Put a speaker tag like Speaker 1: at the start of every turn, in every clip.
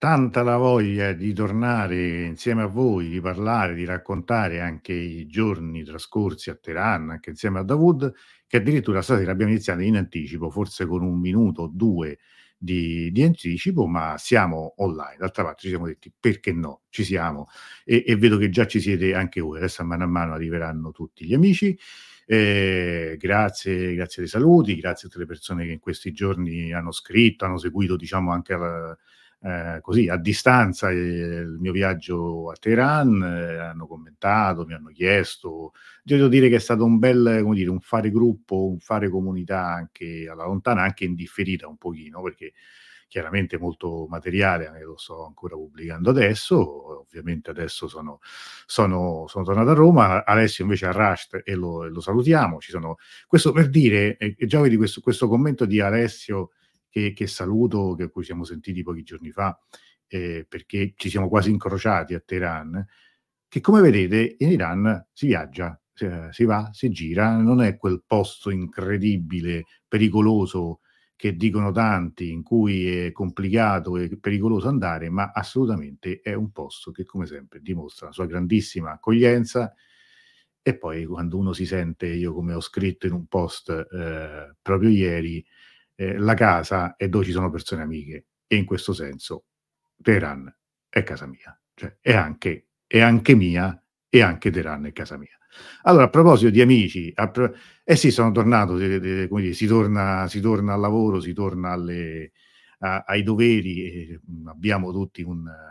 Speaker 1: tanta la voglia di tornare insieme a voi, di parlare, di raccontare anche i giorni trascorsi a Teheran, anche insieme a Dawood, che addirittura stasera abbiamo iniziato in anticipo, forse con 1 minuto o 2 di anticipo, ma siamo online. D'altra parte ci siamo detti: "Perché no?" Ci siamo e vedo che già ci siete anche voi. Adesso a mano arriveranno tutti gli amici. Grazie dei saluti, grazie a tutte le persone che in questi giorni hanno scritto, hanno seguito diciamo anche così a distanza il mio viaggio a Teheran, hanno commentato, mi hanno chiesto. Devo dire che è stato un bel, come dire, un fare gruppo, un fare comunità anche alla lontana, anche in differita un pochino, perché chiaramente molto materiale, lo sto ancora pubblicando adesso. Ovviamente adesso sono tornato a Roma, Alessio invece a Rasht e lo salutiamo. Questo per dire, e già vedi questo commento di Alessio che saluto, che a cui siamo sentiti pochi giorni fa, perché ci siamo quasi incrociati a Teheran, che come vedete in Iran si viaggia, si va, si gira, non è quel posto incredibile, pericoloso che dicono tanti, in cui è complicato e pericoloso andare, ma assolutamente è un posto che come sempre dimostra la sua grandissima accoglienza. E poi quando uno si sente, io come ho scritto in un post proprio ieri, la casa è dove ci sono persone amiche, e in questo senso Teheran è casa mia, cioè è anche mia, e anche Teheran è casa mia. Allora, a proposito di amici, eh sì, sono tornato, come dire, si torna al lavoro, si torna ai doveri, e abbiamo tutti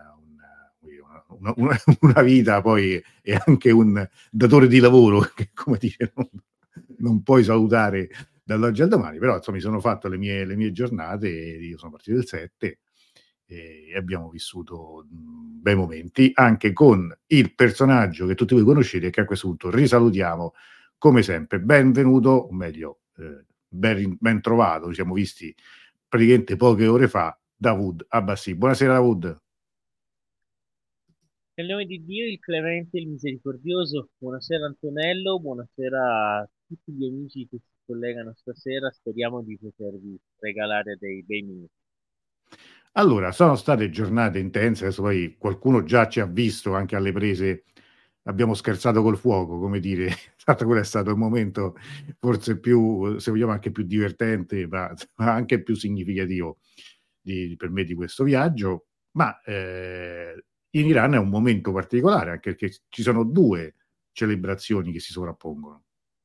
Speaker 1: una vita poi, e anche un datore di lavoro che, come dire, non puoi salutare dall'oggi al domani, però insomma mi sono fatto le mie giornate, io sono partito il 7 e abbiamo vissuto bei momenti anche con il personaggio che tutti voi conoscete e che a questo punto risalutiamo come sempre. Benvenuto, o meglio, ben trovato, ci siamo visti praticamente poche ore fa, Dawood Abbassi. Buonasera Dawood.
Speaker 2: Nel nome di Dio, il clemente e il misericordioso, buonasera Antonello, buonasera a tutti gli amici che si collegano stasera, speriamo di potervi regalare dei bei minuti.
Speaker 1: Allora, sono state giornate intense, adesso poi qualcuno già ci ha visto anche alle prese, abbiamo scherzato col fuoco, come dire, tanto quello è stato il momento forse più, se vogliamo anche più divertente, ma anche più significativo per me di questo viaggio. Ma in Iran è un momento particolare, anche perché ci sono 2 celebrazioni che si sovrappongono.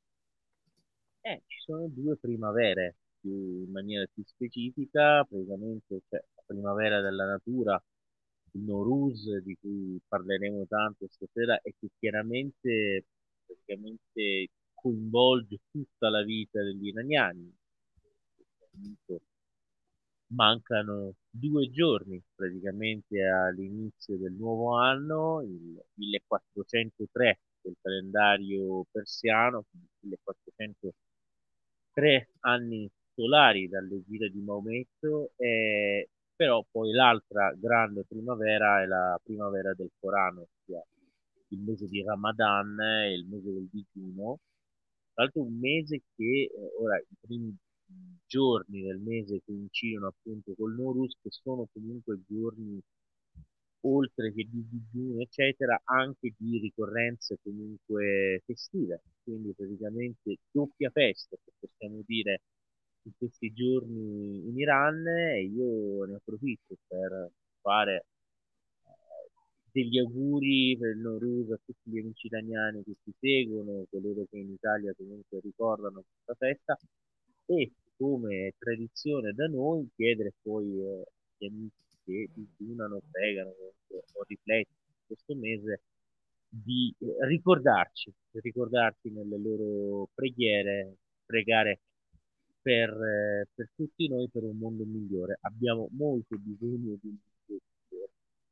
Speaker 2: Ci sono due primavere, in maniera più specifica, praticamente c'è la primavera della natura, il Nowruz, di cui parleremo tanto stasera e che chiaramente praticamente coinvolge tutta la vita degli iraniani. Mancano 2 giorni praticamente all'inizio del nuovo anno, il 1403 del calendario persiano, quindi 1403 anni solari dalle gira di Maometto, però poi l'altra grande primavera è la primavera del Corano, ossia il mese di Ramadan, il mese del digiuno. Tra l'altro un mese che ora i primi giorni del mese coincidono appunto col Nowruz, che sono comunque giorni oltre che di digiuno, eccetera, anche di ricorrenze comunque festive. Quindi praticamente doppia festa, se possiamo dire, in questi giorni in Iran, e io ne approfitto per fare degli auguri per il Nowruz a tutti gli amici italiani che ci seguono, coloro che in Italia comunque ricordano questa festa, e come è tradizione da noi chiedere poi agli amici che digiunano, pregano o riflettono in questo mese di ricordarci nelle loro preghiere, pregare per tutti noi, per un mondo migliore. Abbiamo molto bisogno di un mondo migliore.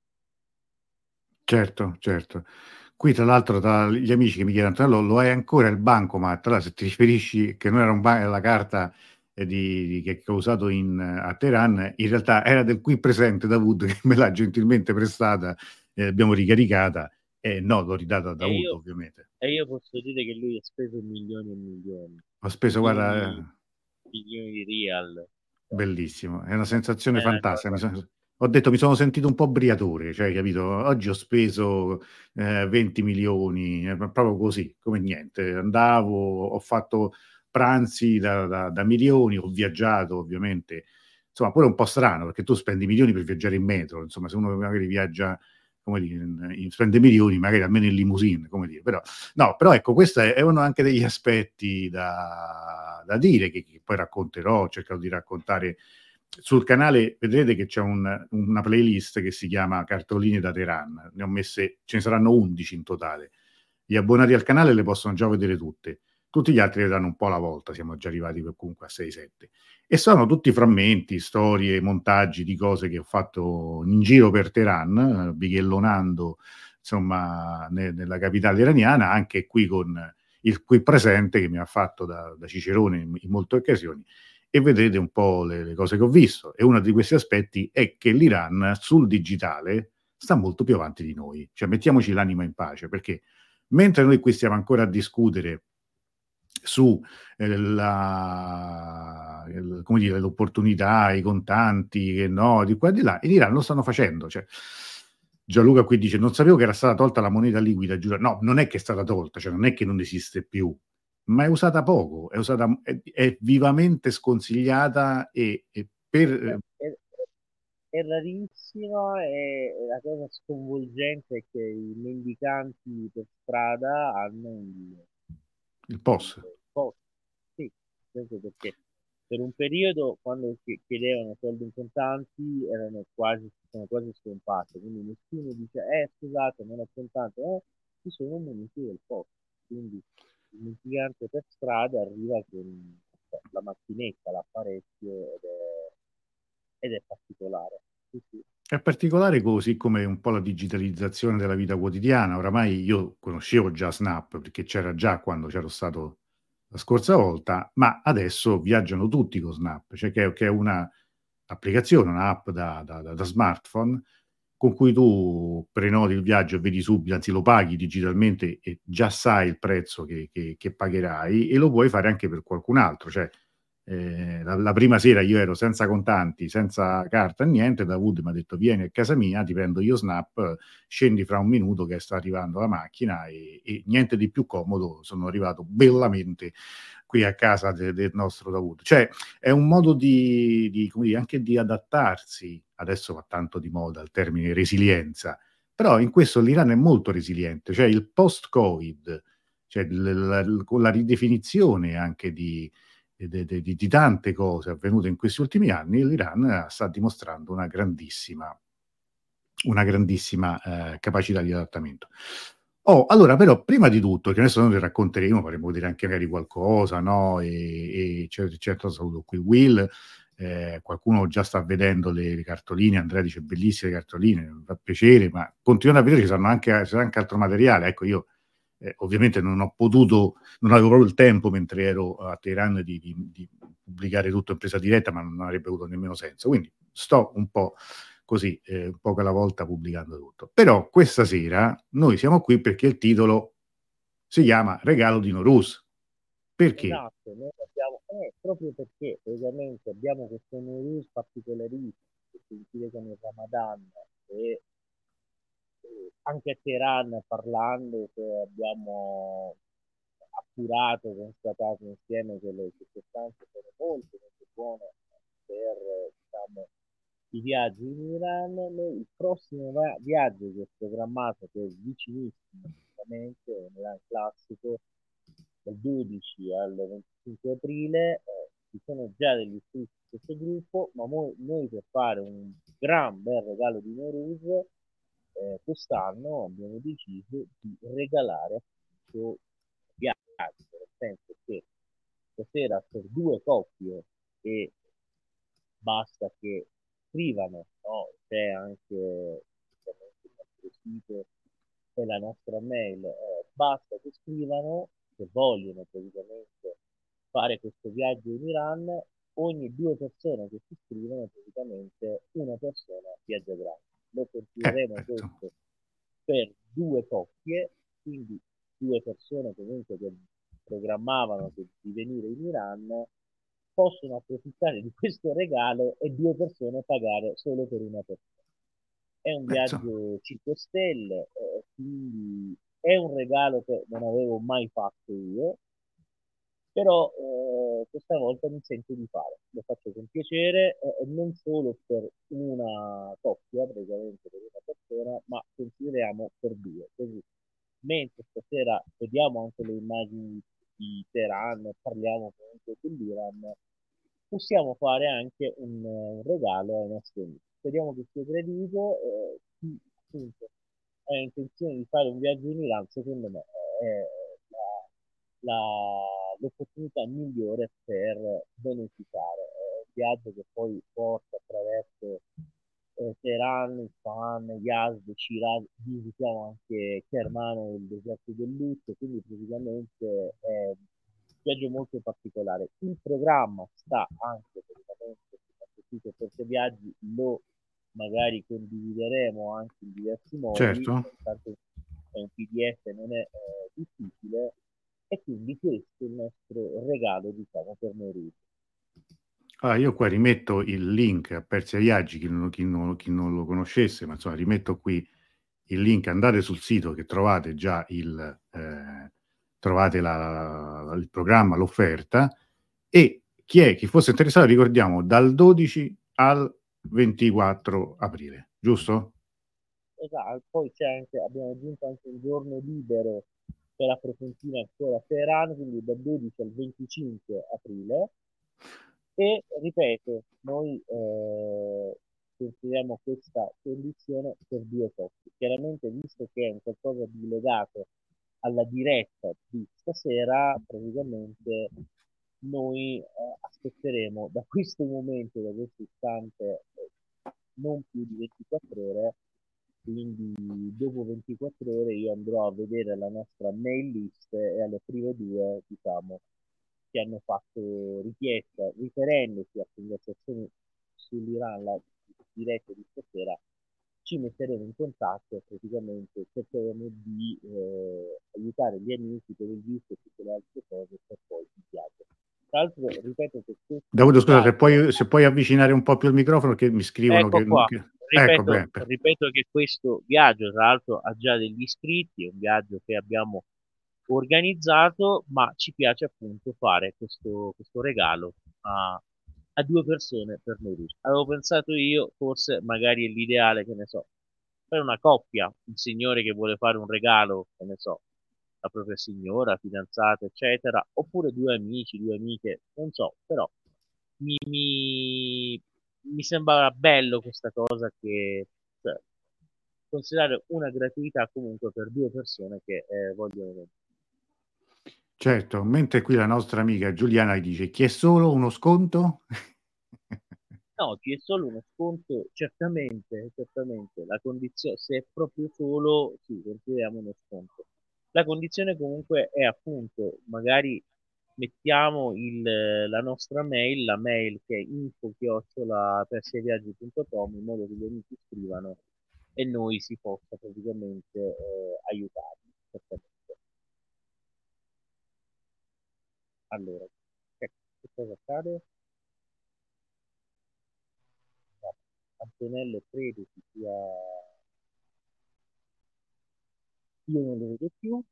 Speaker 1: Certo, certo. Qui tra l'altro, tra gli amici che mi chiedono: "Antonello, lo hai ancora il bancomat?" Allora, se ti riferisci che non era la carta, che ho usato a Teheran, in realtà era del qui presente Dawood che me l'ha gentilmente prestata, abbiamo ricaricata, e no, l'ho ridata a
Speaker 2: E
Speaker 1: Dawood
Speaker 2: io,
Speaker 1: ovviamente.
Speaker 2: e io posso dire che lui ha speso milioni e milioni,
Speaker 1: Ho speso, guarda,
Speaker 2: milioni, milioni di real.
Speaker 1: bellissimo, è una
Speaker 2: È
Speaker 1: sensazione
Speaker 2: una
Speaker 1: fantastica.
Speaker 2: cosa,
Speaker 1: ho detto, mi sono sentito un po' briatore, cioè, capito? Oggi ho speso 20 milioni, proprio così, come niente. Andavo, ho fatto pranzi da milioni, ho viaggiato ovviamente, insomma, pure un po' strano, perché tu spendi milioni per viaggiare in metro, insomma, se uno magari viaggia, come dire, spende milioni, magari almeno in limousine, come dire, però, no, però ecco, questo è uno anche degli aspetti da dire, che poi racconterò, ho cercato di raccontare sul canale. Vedrete che c'è una playlist che si chiama Cartoline da Teheran, ne ho messe, ce ne saranno 11 in totale. Gli abbonati al canale le possono già vedere tutte, tutti gli altri le danno un po' alla volta, siamo già arrivati comunque a 6-7. E sono tutti frammenti, storie, montaggi di cose che ho fatto in giro per Teheran, bighellonando insomma nella capitale iraniana, anche qui con il qui presente che mi ha fatto da Cicerone in molte occasioni, e vedrete un po' le cose che ho visto. E uno di questi aspetti è che l'Iran sul digitale sta molto più avanti di noi, cioè mettiamoci l'anima in pace, perché mentre noi qui stiamo ancora a discutere su come dire, l'opportunità, i contanti, che no, di qua e di là, in Iran lo stanno facendo. Cioè, Gianluca qui dice, non sapevo che era stata tolta la moneta liquida, giuro. No, non è che è stata tolta, cioè non è che non esiste più, ma è usata poco, è vivamente sconsigliata e per...
Speaker 2: È rarissima e la cosa sconvolgente è che i mendicanti per strada hanno
Speaker 1: il
Speaker 2: il
Speaker 1: POS.
Speaker 2: posto. Sì, nel senso perché per un periodo quando chiedevano soldi in contanti sono quasi scomparse, quindi nessuno dice scusate non ho contanti, ci sono muniti del posto, quindi il mendigante per strada arriva con la macchinetta, l'apparecchio ed è particolare. Sì, sì.
Speaker 1: È particolare così come un po' la digitalizzazione della vita quotidiana. Oramai io conoscevo già Snap perché c'era già quando c'ero stato la scorsa volta, ma adesso viaggiano tutti con Snap, cioè che è una applicazione, un'app da smartphone con cui tu prenoti il viaggio e vedi subito, anzi lo paghi digitalmente e già sai il prezzo che pagherai, e lo puoi fare anche per qualcun altro. Cioè, la prima sera io ero senza contanti, senza carta, niente. Davud mi ha detto vieni a casa mia, ti prendo io Snap, scendi fra un minuto che sta arrivando la macchina, e niente di più comodo, sono arrivato bellamente qui a casa del nostro Davud. Cioè è un modo come dire, anche di adattarsi. Adesso va tanto di moda il termine resilienza, però in questo l'Iran è molto resiliente, cioè il post-Covid, cioè con la ridefinizione anche di tante cose avvenute in questi ultimi anni, l'Iran sta dimostrando una grandissima capacità di adattamento. Oh, allora, però, prima di tutto, che adesso noi racconteremo, faremo vedere anche magari qualcosa, no? E certo saluto qui Will, qualcuno già sta vedendo le cartoline, Andrea dice bellissime cartoline, mi fa piacere, ma continuando a vedere c'è anche altro materiale. Ecco, io ovviamente non ho potuto, non avevo proprio il tempo mentre ero a Teheran di pubblicare tutto in presa diretta, ma non avrebbe avuto nemmeno senso. Quindi sto un po' così, un po' alla volta pubblicando tutto. Però questa sera noi siamo qui perché il titolo si chiama Regalo di Norus. Perché?
Speaker 2: Esatto, noi abbiamo, proprio perché ovviamente abbiamo questo news particolarissimo che coincide con il Ramadan e anche a Teheran parlando che abbiamo appurato, constatato insieme che le circostanze sono molto buone per diciamo, i viaggi in Iran. Noi, il prossimo viaggio che è programmato, che è vicinissimo, praticamente, è un Iran classico, dal 12 al 25 aprile. Ci sono già degli iscritti in questo gruppo, ma noi per fare un gran bel regalo di Nowruz, quest'anno abbiamo deciso di regalare appunto viaggio, nel senso che stasera per due coppie e basta che scrivano, no? C'è anche il nostro sito e la nostra mail, basta che scrivano che vogliono praticamente fare questo viaggio in Iran, ogni due persone che si iscrivono praticamente una persona viaggia gratis. Lo continueremo
Speaker 1: Ecco.
Speaker 2: questo per due coppie, quindi due persone comunque che programmavano di venire in Iran possono approfittare di questo regalo e due persone pagare solo per una persona. È un
Speaker 1: Insomma,
Speaker 2: viaggio 5 stelle, quindi è un regalo che non avevo mai fatto io, però questa volta mi sento di fare, lo faccio con piacere, e non solo per una coppia, praticamente per una persona, ma consideriamo per due. Così, mentre stasera vediamo anche le immagini di Teheran, parliamo comunque dell'Iran, possiamo fare anche un regalo ai nostri amici. Speriamo che sia gradito. Chi appunto ha intenzione di fare un viaggio in Iran, secondo me è l'opportunità migliore per beneficiare. È un viaggio che poi porta attraverso Teheran, Isfahan, Yazd, Shiraz, visitiamo anche Kermano, il deserto del Lutto, quindi praticamente è un viaggio molto particolare. Il programma sta anche praticamente sul sito Forte Viaggi, lo magari condivideremo anche in diversi modi,
Speaker 1: certo.
Speaker 2: tanto è un PDF, non è difficile, e quindi questo è il nostro regalo, diciamo, per noi.
Speaker 1: Allora, io qua rimetto il link a Persia Viaggi, chi non lo conoscesse, ma insomma rimetto qui il link, andate sul sito che trovate già trovate il programma, l'offerta, e chi fosse interessato, ricordiamo, dal 12 al 24 aprile, giusto?
Speaker 2: Esatto, poi c'è anche, abbiamo aggiunto anche un giorno libero per la Proventina ancora a Teheran, quindi dal 12 al 25 aprile. E ripeto, noi consideriamo questa condizione per due coppie. Chiaramente, visto che è un qualcosa di legato alla diretta di stasera, praticamente noi aspetteremo da questo momento, da questo istante, non più di 24 ore, quindi dopo 24 ore io andrò a vedere la nostra mail list e alle prime due, diciamo, che hanno fatto richiesta, riferendosi a conversazioni sull'Iran, la diretta di stasera, ci metteremo in contatto e praticamente cercheremo di aiutare gli amici per il visto e tutte le altre cose per poi il viaggio. Tra l'altro, ripeto che questo
Speaker 1: Davuto, scusa,
Speaker 2: viaggio,
Speaker 1: se puoi avvicinare un po' più il microfono, che mi scrivono
Speaker 2: ecco qua,
Speaker 1: Ecco,
Speaker 2: ripeto,
Speaker 1: bene.
Speaker 2: ripeto che questo viaggio, tra l'altro, ha già degli iscritti, è un viaggio che abbiamo organizzato, ma ci piace appunto fare questo regalo a due persone per noi. Avevo pensato io, forse magari è l'ideale, che ne so, per una coppia, un signore che vuole fare un regalo, che ne so, la propria signora, fidanzata, eccetera, oppure due amici, due amiche, non so, però mi, mi, mi sembra bello questa cosa che, cioè, considerare una gratuità comunque per due persone che vogliono.
Speaker 1: Certo, mentre qui la nostra amica Giuliana dice: "Chi è solo uno sconto?"
Speaker 2: No, ti è solo uno sconto, certamente, certamente. La condizione, se è proprio solo, sì, consideriamo uno sconto. La condizione comunque è appunto, magari mettiamo la nostra mail, la mail che è info@persiaviaggi.com, in modo che gli amici scrivano e noi si possa praticamente aiutare. Certamente. Allora, che cosa accade? No, Antonello credo che sia. Io non lo vedo più.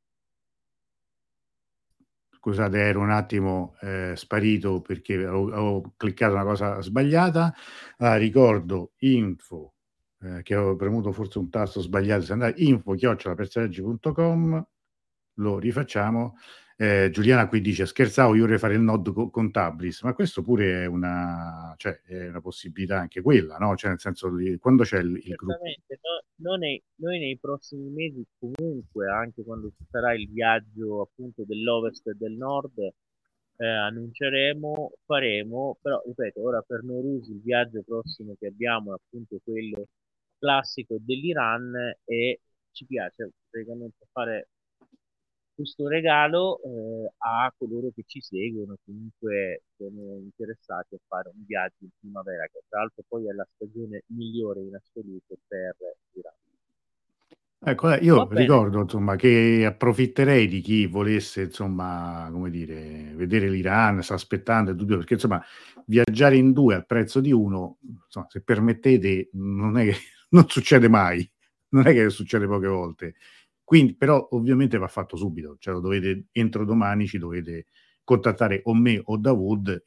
Speaker 1: Scusate, ero un attimo sparito perché ho cliccato una cosa sbagliata. Ricordo info, che avevo premuto forse un tasto sbagliato, se andate info@persianleggi.com, lo rifacciamo. Giuliana qui dice: "Scherzavo, io vorrei fare il nod con Tablis", ma questo pure è è una possibilità anche quella, no, cioè nel senso di quando c'è il gruppo.
Speaker 2: Certamente, noi nei prossimi mesi comunque, anche quando ci sarà il viaggio appunto dell'Ovest e del Nord, annunceremo, faremo, però ripeto, ora per Nowruz il viaggio prossimo che abbiamo è appunto quello classico dell'Iran e ci piace praticamente fare questo regalo a coloro che ci seguono, comunque sono interessati a fare un viaggio in primavera, che tra l'altro poi è la stagione migliore in assoluto per l'Iran.
Speaker 1: Ecco,
Speaker 2: Va
Speaker 1: io
Speaker 2: bene,
Speaker 1: ricordo insomma che approfitterei di chi volesse insomma, come dire, vedere l'Iran, sta aspettando e dubbio, perché insomma viaggiare in 2 al prezzo di 1, insomma, se permettete, non è che non succede mai, non è che succede poche volte. Quindi, però ovviamente va fatto subito, cioè lo dovete, entro domani ci dovete contattare o me o Dawood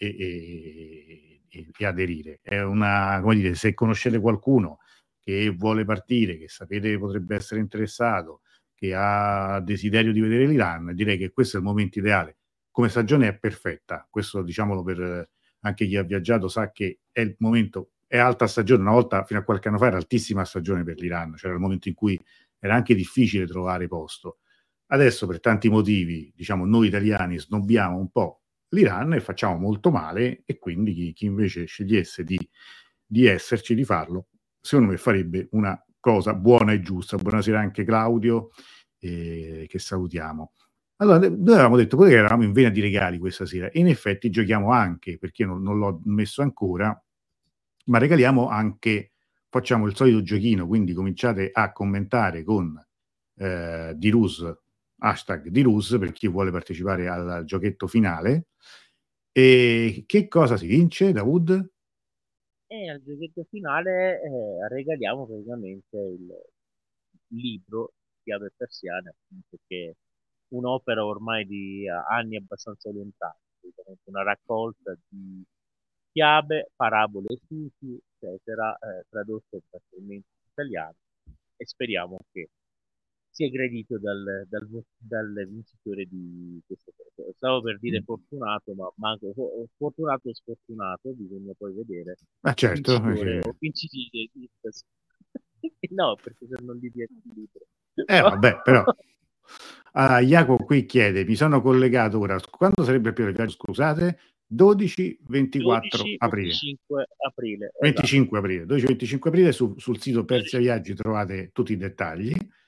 Speaker 1: e aderire. È una, come dire, se conoscete qualcuno che vuole partire, che sapete che potrebbe essere interessato, che ha desiderio di vedere l'Iran, direi che questo è il momento ideale. Come stagione è perfetta, questo diciamolo per anche chi ha viaggiato sa che è il momento, è alta stagione, una volta fino a qualche anno fa era altissima stagione per l'Iran, c'era il momento in cui era anche difficile trovare posto. Adesso per tanti motivi, diciamo, noi italiani snobbiamo un po' l'Iran e facciamo molto male, e quindi chi invece scegliesse di esserci, di farlo, secondo me farebbe una cosa buona e giusta. Buonasera anche Claudio, che salutiamo. Allora, noi avevamo detto pure che eravamo in vena di regali questa sera, e in effetti giochiamo anche, perché non l'ho messo ancora, ma regaliamo anche, facciamo il solito giochino, quindi cominciate a commentare con Dirus, hashtag Dirus, per chi vuole partecipare al giochetto finale. E che cosa si vince, Dawood?
Speaker 2: E al giochetto finale regaliamo praticamente il libro Chiave persiane, appunto, che è un'opera ormai di anni abbastanza lontani, praticamente una raccolta di fiabe, parabole, sufi, eccetera, tradotte parzialmente in italiano, e speriamo che sia gradito dal vincitore di questo premio. Stavo per dire fortunato, ma manco fortunato o sfortunato, bisogna poi vedere
Speaker 1: Ah, certo,
Speaker 2: vincitore o vincitrice di questo. No, perché se non gli viene il libro.
Speaker 1: vabbè, però Jacopo qui chiede, mi sono collegato ora, quando sarebbe il viaggio, scusate? 12-24 aprile.
Speaker 2: 12-25 aprile, esatto.
Speaker 1: 25 aprile, 12-25 aprile sul sito Persia Viaggi trovate tutti i dettagli.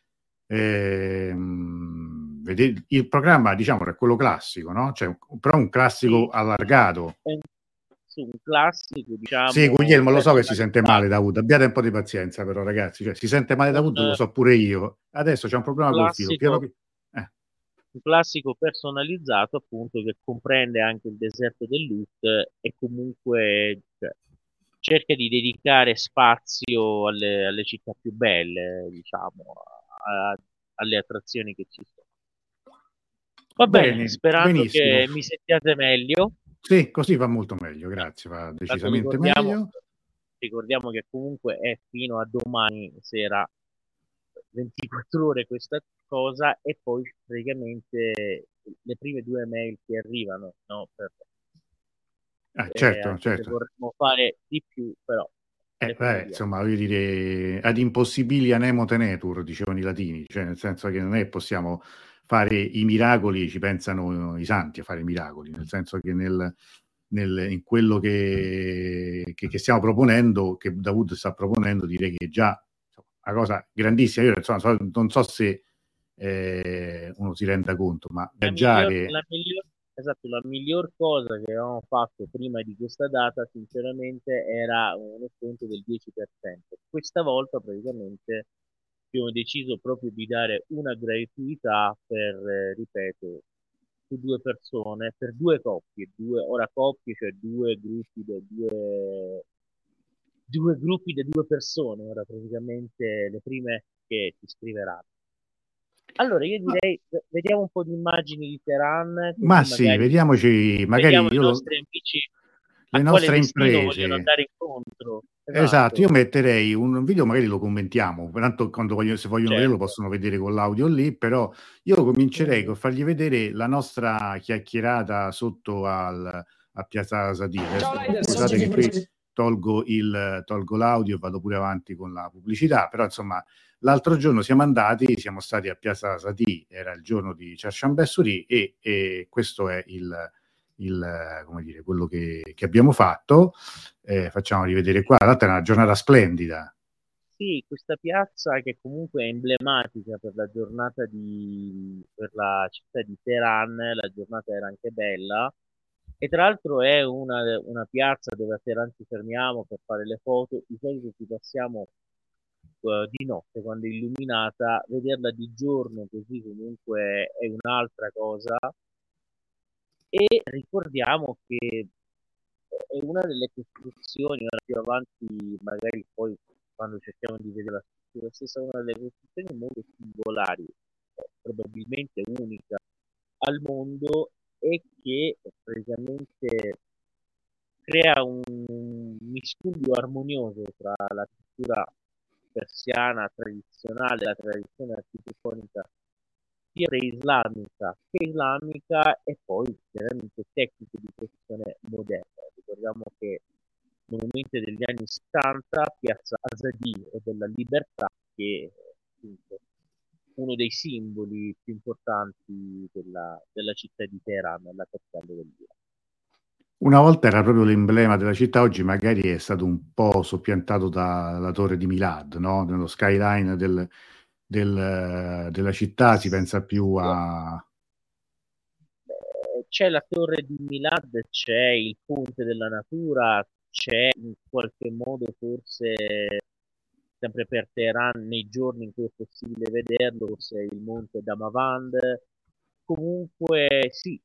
Speaker 1: Il programma, diciamo, è quello classico, no? Cioè, però un classico
Speaker 2: Sì,
Speaker 1: allargato.
Speaker 2: su un classico,
Speaker 1: Sì,
Speaker 2: diciamo,
Speaker 1: Guglielmo, lo so che si sente male,
Speaker 2: personalizzato,
Speaker 1: Davuto. Abbiate un po' di pazienza, però, ragazzi. Cioè, si sente male
Speaker 2: un,
Speaker 1: Davuto, lo so pure io. Adesso c'è un problema col filo.
Speaker 2: classico,
Speaker 1: Eh.
Speaker 2: un classico personalizzato, appunto, che comprende anche il deserto dell'Ut, e comunque, cioè, cerca di dedicare spazio alle città più belle, diciamo, a- alle attrazioni che ci sono. Va bene,
Speaker 1: Bene,
Speaker 2: sperando
Speaker 1: benissimo.
Speaker 2: che mi sentiate meglio.
Speaker 1: Sì, così va molto meglio, grazie, va
Speaker 2: Tanto
Speaker 1: decisamente meglio.
Speaker 2: ricordiamo che comunque è fino a domani sera, 24 ore questa cosa, e poi praticamente le prime due mail che arrivano, no?
Speaker 1: Certo,
Speaker 2: Anche se
Speaker 1: certo.
Speaker 2: vorremmo fare di più, però le prime due.
Speaker 1: Insomma, voglio dire, ad impossibilia nemo tenetur, dicevano i latini, cioè nel senso che non è che possiamo fare i miracoli, ci pensano i santi a fare i miracoli, nel senso che in quello che stiamo proponendo, che Dawood sta proponendo, direi che è già una cosa grandissima. Io insomma, non so se uno si renda conto, ma
Speaker 2: La miglior,
Speaker 1: viaggiare...
Speaker 2: la miglior, esatto, la miglior cosa che avevamo fatto prima di questa data, sinceramente, era uno sconto del 10%. Questa volta praticamente abbiamo deciso proprio di dare una gratuità per, ripeto, su due persone, per due coppie, ora coppie, cioè due gruppi di due persone, ora praticamente le prime che ci scriveranno. Allora, io direi, vediamo un po' di immagini di Teheran,
Speaker 1: Ma
Speaker 2: così
Speaker 1: sì,
Speaker 2: magari
Speaker 1: vediamoci, magari
Speaker 2: vediamo i
Speaker 1: io
Speaker 2: nostri amici
Speaker 1: le
Speaker 2: a quale
Speaker 1: nostre
Speaker 2: destino vogliono
Speaker 1: imprese.
Speaker 2: andare incontro.
Speaker 1: Esatto,
Speaker 2: Esatto,
Speaker 1: io metterei un video, magari lo commentiamo, tanto quando se vogliono vederlo
Speaker 2: certo.
Speaker 1: possono vedere con l'audio lì, però io comincerei
Speaker 2: Mhm.
Speaker 1: con fargli vedere la nostra chiacchierata sotto a Piazza Sadì. Adesso scusate che qui tolgo l'audio e vado pure avanti con la pubblicità, però insomma l'altro giorno siamo stati a Piazza Sadì, era il giorno di Chashanbessuri, e questo è come dire, quello che abbiamo fatto. Facciamo rivedere qua, tra l'altro è una giornata splendida.
Speaker 2: Sì, questa piazza che comunque è emblematica per per la città di Teheran, la giornata era anche bella, e tra l'altro è una piazza dove a Teheran ci fermiamo per fare le foto. Di solito ci passiamo di notte quando è illuminata. Vederla di giorno così comunque è un'altra cosa. E ricordiamo che è una delle costruzioni, ora più avanti magari poi quando cerchiamo di vedere la struttura stessa, una delle costruzioni molto singolari, probabilmente unica al mondo, e che praticamente crea un miscuglio armonioso tra la cultura persiana tradizionale, la tradizione architettonica sia preislamica che islamica, e poi chiaramente tecniche di costruzione moderna. Ricordiamo che monumenti degli anni 70, Piazza Azadi e della Libertà, che è appunto uno dei simboli più importanti della città di Teheran, la capitale dell'Iran.
Speaker 1: Una volta era proprio l'emblema della città, oggi magari è stato un po' soppiantato dalla torre di Milad, no, nello skyline della città si pensa più
Speaker 2: Sì,
Speaker 1: a
Speaker 2: c'è la torre di Milad, c'è il ponte della natura, c'è in qualche modo forse sempre per Teheran nei giorni in cui è possibile vederlo, forse il monte Damavand. Comunque sì,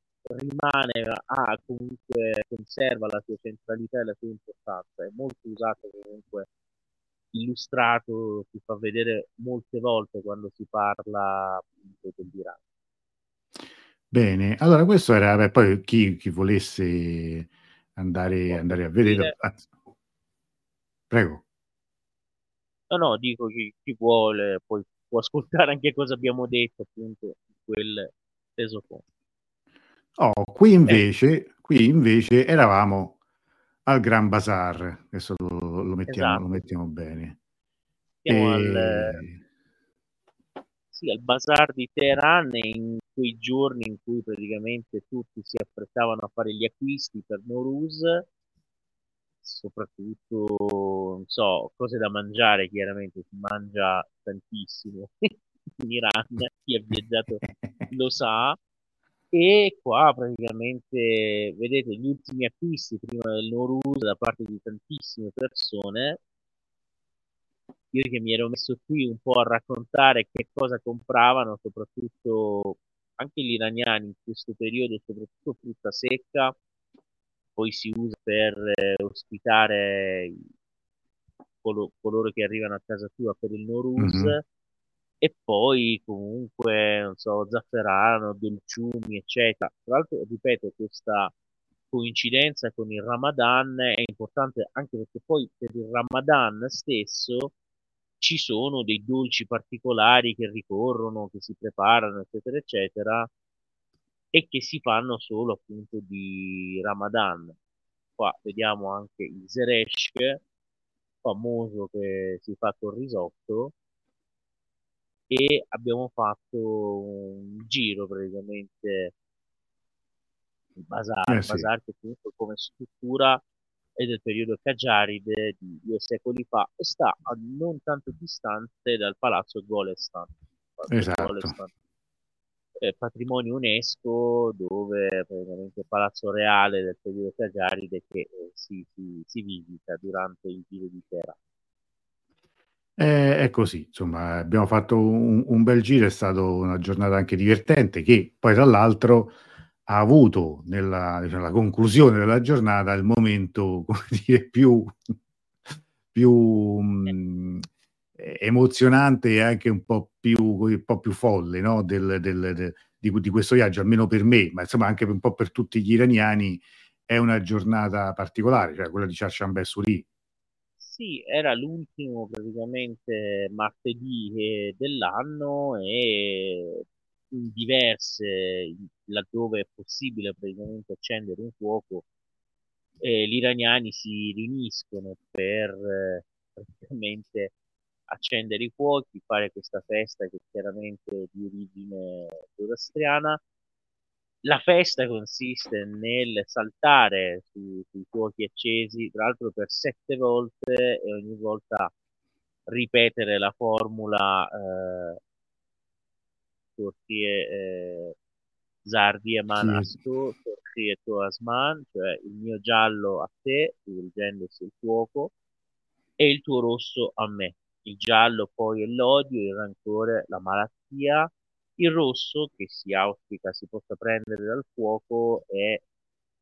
Speaker 2: comunque conserva la sua centralità e la sua importanza, è molto usato comunque, illustrato, si fa vedere molte volte quando si parla appunto dell'Iran.
Speaker 1: bene. Allora questo era beh, poi chi volesse
Speaker 2: Può
Speaker 1: andare a vedere
Speaker 2: seguire.
Speaker 1: anzi prego.
Speaker 2: No, no, dico chi vuole, poi può ascoltare anche cosa abbiamo detto appunto in quel resoconto.
Speaker 1: Oh,
Speaker 2: Eh,
Speaker 1: qui invece eravamo al Gran Bazar, adesso lo
Speaker 2: esatto,
Speaker 1: mettiamo bene.
Speaker 2: siamo
Speaker 1: E
Speaker 2: sì, al bazar di Teheran, in quei giorni in cui praticamente tutti si affrettavano a fare gli acquisti per Nowruz, soprattutto, non so, cose da mangiare, chiaramente si mangia tantissimo in Iran, chi ha viaggiato lo sa, e qua praticamente vedete gli ultimi acquisti prima del Nowruz da parte di tantissime persone. Io che mi ero messo qui un po' a raccontare che cosa compravano, soprattutto anche gli iraniani in questo periodo, soprattutto frutta secca, poi si usa per ospitare coloro che arrivano a casa tua per il Nowruz,
Speaker 1: Mh-mh.
Speaker 2: e poi comunque, non so, zafferano, dolciumi, eccetera. Tra l'altro, ripeto, questa coincidenza con il Ramadan è importante anche perché poi per il Ramadan stesso ci sono dei dolci particolari che ricorrono, che si preparano, eccetera, eccetera, e che si fanno solo appunto di Ramadan. Qua vediamo anche il Zeresh, famoso, che si fa col risotto, e abbiamo fatto un giro praticamente il
Speaker 1: Eh sì,
Speaker 2: Bazar che comunque come struttura è del periodo Qajaride di 2 secoli fa e sta a non tanto distante dal Palazzo Golestan. Palazzo
Speaker 1: esatto.
Speaker 2: Golestan è patrimonio UNESCO, dove praticamente il Palazzo Reale del periodo Qajaride che si visita durante il giro di Terra.
Speaker 1: È così, insomma, abbiamo fatto un bel giro, è stato una giornata anche divertente che poi tra l'altro ha avuto nella conclusione della giornata il momento, come dire, più, emozionante e anche un po' più folle, no, di questo viaggio, almeno per me, ma insomma anche un po' per tutti gli iraniani è una giornata particolare, cioè quella di Chashanbeh Suri.
Speaker 2: Sì, era l'ultimo praticamente martedì dell'anno, e in diverse, laddove è possibile praticamente accendere un fuoco, gli iraniani si riuniscono per praticamente accendere i fuochi, fare questa festa che chiaramente è di origine zoroastriana. La festa consiste nel saltare sui fuochi accesi, tra l'altro per 7 volte, e ogni volta ripetere la formula Turchie Zardi Eman
Speaker 1: Sì,
Speaker 2: Astu, Turchie Tu Asman, cioè il mio giallo a te, rivolgendosi il fuoco, e il tuo rosso a me. Il giallo poi è l'odio, il rancore, la malattia. Il rosso, che si auspica si possa prendere dal fuoco, è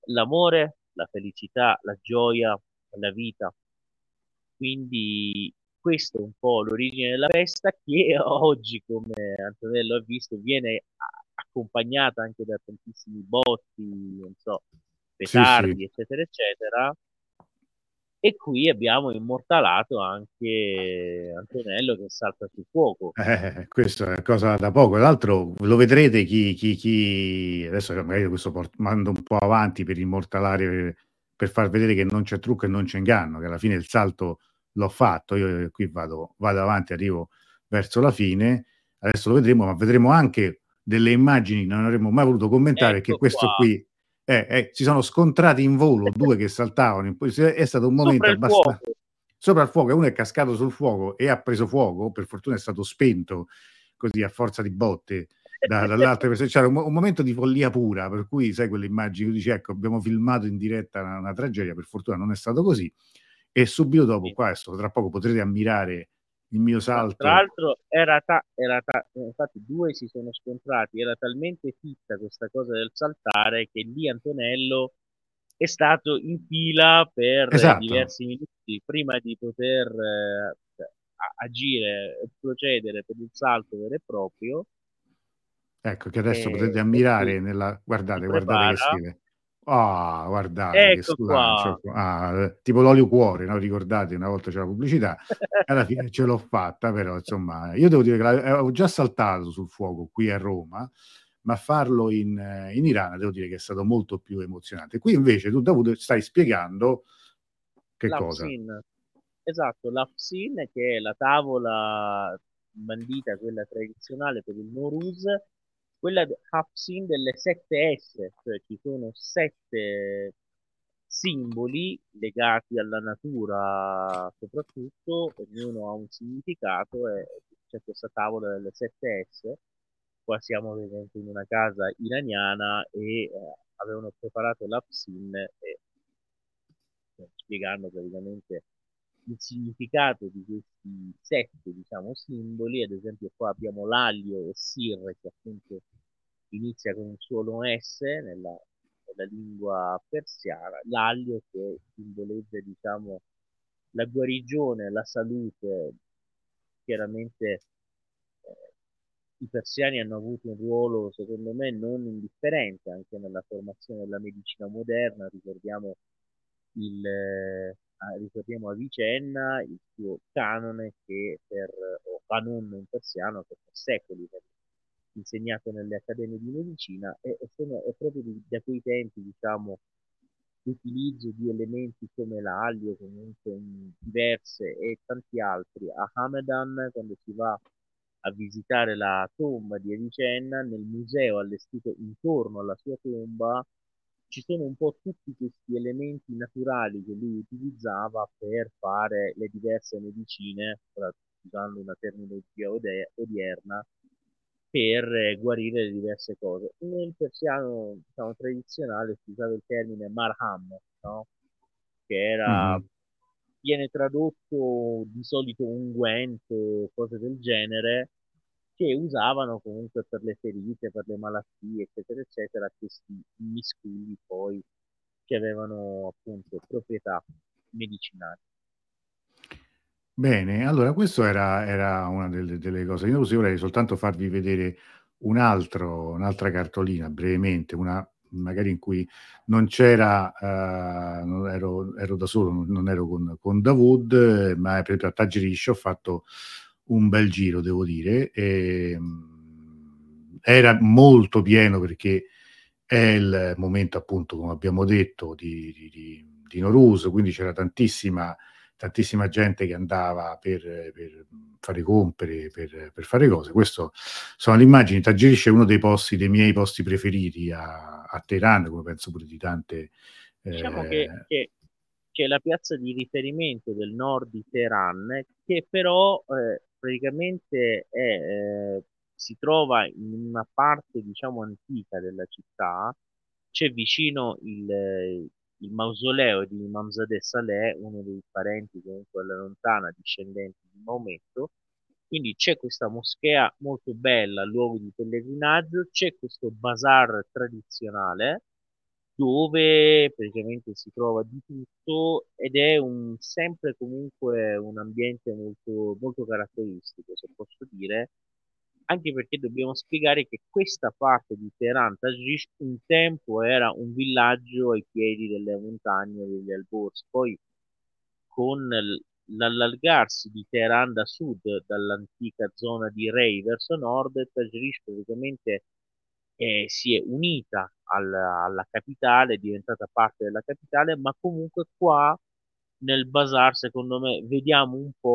Speaker 2: l'amore, la felicità, la gioia, la vita. Quindi questo è un po' l'origine della festa che oggi, come Antonello ha visto, viene accompagnata anche da tantissimi botti, non so,
Speaker 1: Sì, sì.
Speaker 2: petardi, eccetera, eccetera. E qui abbiamo immortalato anche Antonello che salta sul fuoco.
Speaker 1: Questa è cosa da poco. Tra l'altro lo vedrete adesso magari questo mando un po' avanti per immortalare, per far vedere che non c'è trucco e non c'è inganno, che alla fine il salto l'ho fatto. Io qui vado avanti, arrivo verso la fine. Adesso lo vedremo, ma vedremo anche delle immagini che non avremmo mai voluto commentare, perché
Speaker 2: Ecco
Speaker 1: questo
Speaker 2: qua,
Speaker 1: qui si sono scontrati in volo, due che saltavano, è stato un momento
Speaker 2: sopra il
Speaker 1: abbasta
Speaker 2: fuoco.
Speaker 1: sopra il fuoco, e uno è cascato sul fuoco e ha preso fuoco, per fortuna è stato spento così a forza di botte dall'altra persona. C'era un momento di follia pura, per cui sai quelle immagini, tu dici ecco abbiamo filmato in diretta una tragedia, per fortuna non è stato così, e subito dopo,
Speaker 2: Sì.
Speaker 1: qua adesso tra poco potrete ammirare il mio
Speaker 2: Ma tra
Speaker 1: salto.
Speaker 2: l'altro infatti due si sono scontrati, era talmente fitta questa cosa del saltare che lì Antonello è stato in fila per
Speaker 1: Esatto,
Speaker 2: diversi minuti prima di poter agire e procedere per il salto vero e proprio
Speaker 1: ecco che adesso potete
Speaker 2: e qui
Speaker 1: ammirare
Speaker 2: si
Speaker 1: guardate che
Speaker 2: prepara.
Speaker 1: stile. Ah, guardate che
Speaker 2: Ecco
Speaker 1: slancio.
Speaker 2: qua.
Speaker 1: Tipo l'olio cuore, no, ricordate una volta c'era la pubblicità? Alla fine ce l'ho fatta, però insomma, io devo dire che avevo già saltato sul fuoco qui a Roma, ma farlo in Iran devo dire che è stato molto più emozionante. Qui invece tu Davuto stai spiegando che cosa?
Speaker 2: L'Apsin, esatto, l'Apsin che è la tavola bandita, quella tradizionale per il Nowruz, quella Hapsin delle 7S, cioè ci sono 7 simboli legati alla natura soprattutto, ognuno ha un significato e c'è questa tavola delle 7S. Qua siamo ad esempio in una casa iraniana e avevano preparato l'Apsin e spiegando praticamente il significato di questi sette, diciamo, simboli. Ad esempio qua abbiamo l'aglio e Sir, che appunto inizia con un solo S nella lingua persiana. L'aglio che simboleggia, diciamo, la guarigione, la salute. Chiaramente i persiani hanno avuto un ruolo, secondo me, non indifferente anche nella formazione della medicina moderna. Ricordiamo Avicenna, il suo canone o canon in persiano, che per secoli è insegnato nelle accademie di medicina, è proprio da quei tempi, diciamo, l'utilizzo di elementi come l'aglio, comunque diverse e tanti altri. A Hamadan, quando si va a visitare la tomba di Avicenna, nel museo allestito intorno alla sua tomba ci sono un po' tutti questi elementi naturali che lui utilizzava per fare le diverse medicine, usando una terminologia odierna, per guarire le diverse cose. Nel persiano, diciamo, tradizionale si usava il termine marham, no? Che
Speaker 1: Mh-mh.
Speaker 2: viene tradotto di solito unguento, cose del genere, che usavano comunque per le ferite, per le malattie, eccetera, eccetera, questi miscugli poi che avevano appunto proprietà medicinali.
Speaker 1: Bene, allora questo era una delle cose. Io così vorrei soltanto farvi vedere un'altra cartolina brevemente, una magari in cui non c'era, non ero da solo, non ero con Dawood, ma per esempio a Tagirish ho fatto un bel giro devo dire, era molto pieno perché è il momento appunto, come abbiamo detto, di Nowruz, quindi c'era tantissima gente che andava per fare compere, per fare cose. Questo sono le immagini. Tagirisce è uno dei miei posti preferiti a Teheran, come penso pure di tante.
Speaker 2: Diciamo
Speaker 1: eh,
Speaker 2: che è la piazza di riferimento del nord di Teheran, che però praticamente si trova in una parte, diciamo, antica della città. C'è vicino il mausoleo di Imamzadeh Saleh, uno dei parenti comunque alla lontana discendenti di Maometto. Quindi c'è questa moschea molto bella, luogo di pellegrinaggio, c'è questo bazar tradizionale dove praticamente si trova di tutto ed è sempre comunque un ambiente molto, molto caratteristico, se posso dire, anche perché dobbiamo spiegare che questa parte di Teheran Tajrish un tempo era un villaggio ai piedi delle montagne degli Alborz, poi con l'allargarsi di Teheran da sud, dall'antica zona di Rey verso nord, Tajrish praticamente si è unita alla capitale, è diventata parte della capitale, ma comunque qua nel bazar, secondo me, vediamo un po'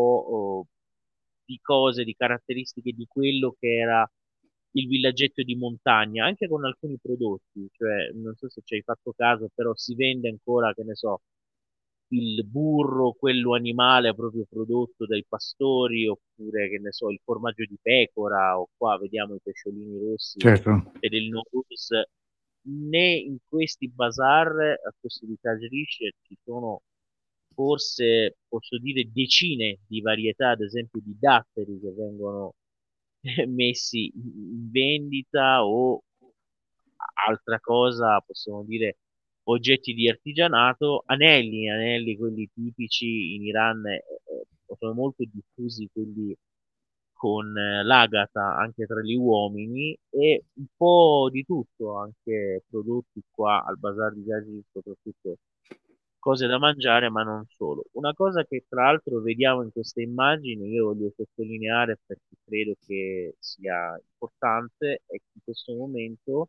Speaker 2: di cose, di caratteristiche di quello che era il villaggetto di montagna, anche con alcuni prodotti, cioè non so se ci hai fatto caso, però si vende ancora, che ne so, il burro, quello animale proprio prodotto dai pastori, oppure che ne so, il formaggio di pecora, o qua vediamo i pesciolini rossi
Speaker 1: Certo.
Speaker 2: ed il Nowruz. Né in questi bazar, a questo di Tajrish, ci sono forse, posso dire, decine di varietà, ad esempio di datteri che vengono messi in vendita o altra cosa, possiamo dire, oggetti di artigianato, anelli quelli tipici in Iran, sono molto diffusi quelli con l'agata anche tra gli uomini e un po' di tutto, anche prodotti qua al Bazar di Gaggi, soprattutto cose da mangiare, ma non solo. Una cosa che tra l'altro vediamo in queste immagini, io voglio sottolineare perché credo che sia importante, è che in questo momento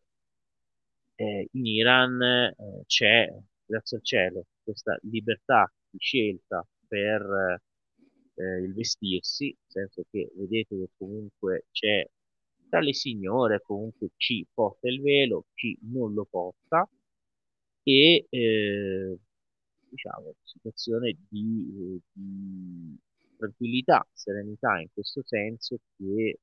Speaker 2: in Iran c'è, grazie al cielo, questa libertà di scelta per il vestirsi, nel senso che vedete che comunque c'è tra le signore comunque chi porta il velo, chi non lo porta e diciamo situazione di tranquillità, serenità in questo senso che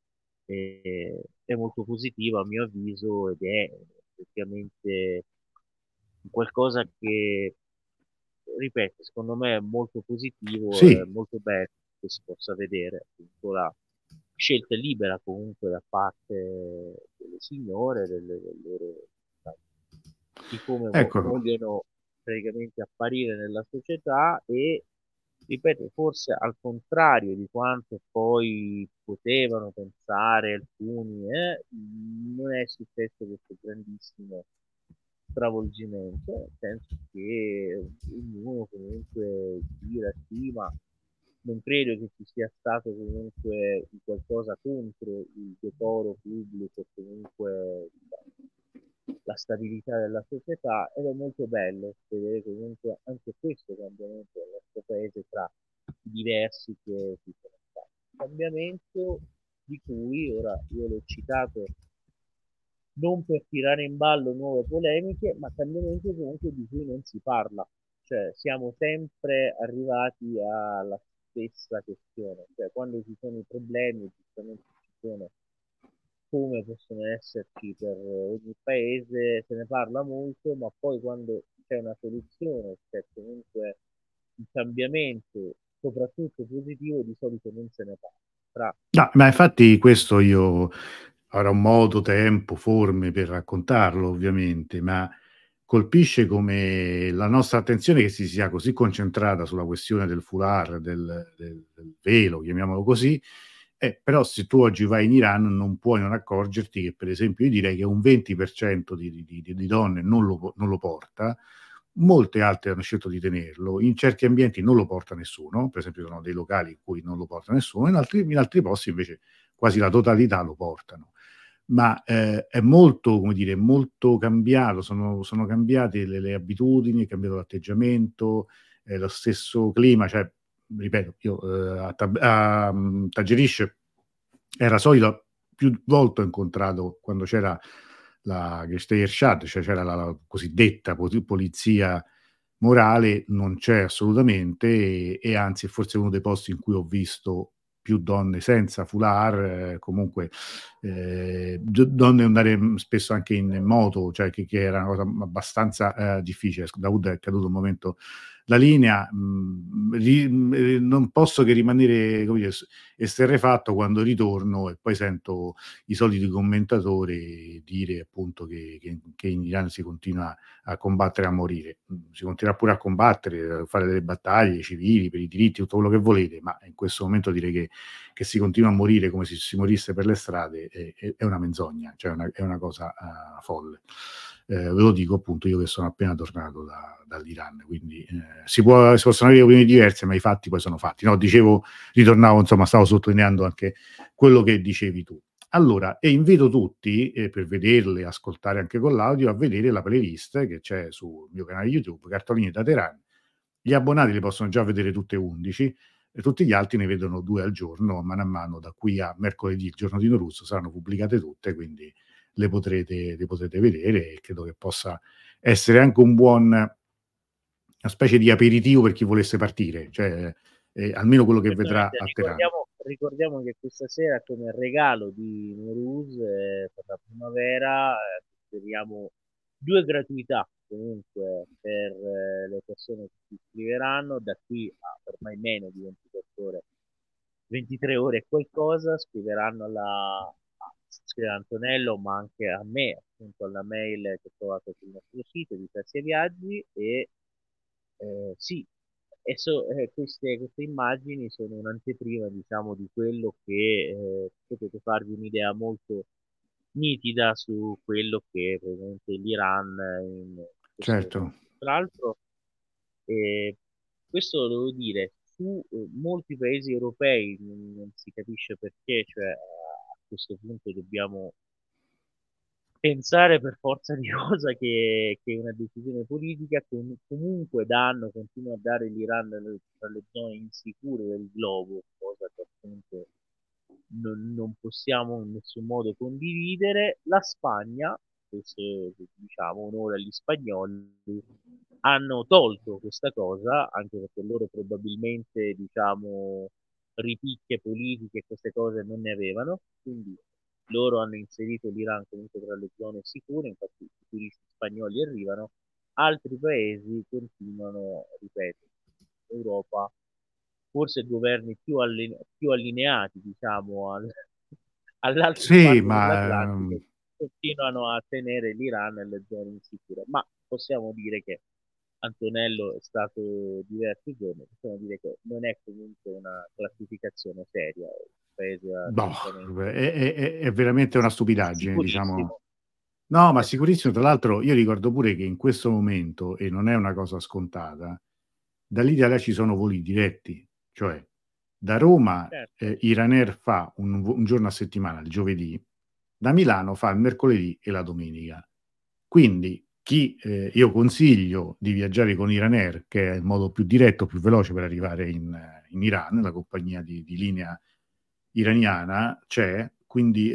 Speaker 2: è molto positiva a mio avviso ed è effettivamente qualcosa che, ripeto, secondo me è molto positivo, è
Speaker 1: Sì,
Speaker 2: molto bello che si possa vedere appunto la scelta libera comunque da parte delle signore, delle loro, di come
Speaker 1: ecco,
Speaker 2: vogliono praticamente apparire nella società e, ripeto, forse al contrario di quanto poi potevano pensare alcuni, non è successo questo grandissimo stravolgimento, nel senso che ognuno comunque gira, sì, ma non credo che ci sia stato comunque qualcosa contro il decoro pubblico, comunque la stabilità della società ed è molto bello vedere comunque anche questo cambiamento nel nostro paese tra i diversi che ci sono stati. Cambiamento di cui ora io l'ho citato non per tirare in ballo nuove polemiche, ma cambiamento comunque di cui non si parla. Cioè, siamo sempre arrivati alla stessa questione, cioè quando ci sono i problemi, giustamente ci sono come possono esserci per ogni paese, se ne parla molto, ma poi quando c'è una soluzione, c'è comunque un cambiamento, soprattutto positivo, di solito non se ne parla. Tra
Speaker 1: no, ma infatti questo io avrò modo, tempo, forme per raccontarlo ovviamente, ma colpisce come la nostra attenzione che si sia così concentrata sulla questione del foulard, del velo, chiamiamolo così, però se tu oggi vai in Iran non puoi non accorgerti che per esempio io direi che un 20% di donne non lo porta, molte altre hanno scelto di tenerlo, in certi ambienti non lo porta nessuno, per esempio ci sono dei locali in cui non lo porta nessuno, in altri posti invece quasi la totalità lo portano. Ma, è molto, come dire, molto cambiato, sono cambiate le abitudini, è cambiato l'atteggiamento, lo stesso clima, cioè ripeto, io, Tagerish era solito più volte ho incontrato quando c'era la Gesteh Irshad, cioè c'era la cosiddetta polizia morale, non c'è assolutamente e anzi è forse uno dei posti in cui ho visto più donne senza foulard, comunque donne andare spesso anche in moto, cioè che era una cosa abbastanza difficile. Daoud è caduto un momento la linea, non posso che rimanere, come dire, esterrefatto quando ritorno e poi sento i soliti commentatori dire appunto che in Iran si continua a combattere a morire. Si continuerà pure a combattere, a fare delle battaglie civili per i diritti, tutto quello che volete, ma in questo momento dire che si continua a morire come se si morisse per le strade è una menzogna, cioè è una cosa folle. Ve lo dico appunto io che sono appena tornato dall'Iran, quindi si possono avere opinioni diverse, ma i fatti poi sono fatti. No, dicevo, ritornavo, insomma, stavo sottolineando anche quello che dicevi tu. Allora, e invito tutti, per vederle, ascoltare anche con l'audio, a vedere la playlist che c'è sul mio canale YouTube, Cartoline da Teheran. Gli abbonati le possono già vedere tutte 11, e tutti gli altri ne vedono 2 al giorno, a mano, da qui a mercoledì, il giorno di Nowruz, saranno pubblicate tutte, quindi le potrete vedere e credo che possa essere anche una specie di aperitivo per chi volesse partire, cioè almeno quello che vedrà
Speaker 2: Certamente,
Speaker 1: a Teheran.
Speaker 2: ricordiamo che questa sera, come regalo di Nowruz, per la primavera, speriamo 2 gratuità comunque per le persone che si iscriveranno da qui a ormai meno di 24 ore, 23 ore e qualcosa, scrive Antonello, ma anche a me, appunto alla mail che trovate sul nostro sito di Tassi e Viaggi, e sì, queste immagini sono un'anteprima, diciamo, di quello che potete farvi un'idea molto nitida su quello che è praticamente l'Iran in questo
Speaker 1: Certo.
Speaker 2: momento. Tra l'altro, eh, questo lo devo dire, su molti paesi europei non si capisce perché, cioè a questo punto dobbiamo pensare per forza di cosa che una decisione politica comunque continua a dare l'Iran tra le zone insicure del globo, cosa che appunto non possiamo in nessun modo condividere. La Spagna, questo diciamo onore agli spagnoli, hanno tolto questa cosa, anche perché loro probabilmente, diciamo, ripicche politiche e queste cose non ne avevano, quindi loro hanno inserito l'Iran comunque tra le zone sicure, infatti i turisti spagnoli arrivano, altri paesi continuano, ripeto, Europa, forse governi più allineati, diciamo, all'altra
Speaker 1: Sì,
Speaker 2: parte
Speaker 1: ma
Speaker 2: dell'Atlantico, continuano a tenere l'Iran nelle zone insicure. Ma possiamo dire che Antonello è stato diversi giorni, possiamo dire che non è comunque una classificazione seria, è un paese
Speaker 1: boh,
Speaker 2: assolutamente
Speaker 1: è veramente una stupidaggine, diciamo.
Speaker 2: sicurissimo.
Speaker 1: No, ma
Speaker 2: Esatto,
Speaker 1: sicurissimo. Tra l'altro, io ricordo pure che in questo momento, e non è una cosa scontata, dall'Italia ci sono voli diretti, cioè da Roma
Speaker 2: certo.
Speaker 1: Ryanair fa un giorno a settimana, il giovedì, da Milano fa il mercoledì e la domenica. Quindi io consiglio di viaggiare con Ryanair, che è il modo più diretto, più veloce per arrivare in Iran, la compagnia di linea iraniana c'è, quindi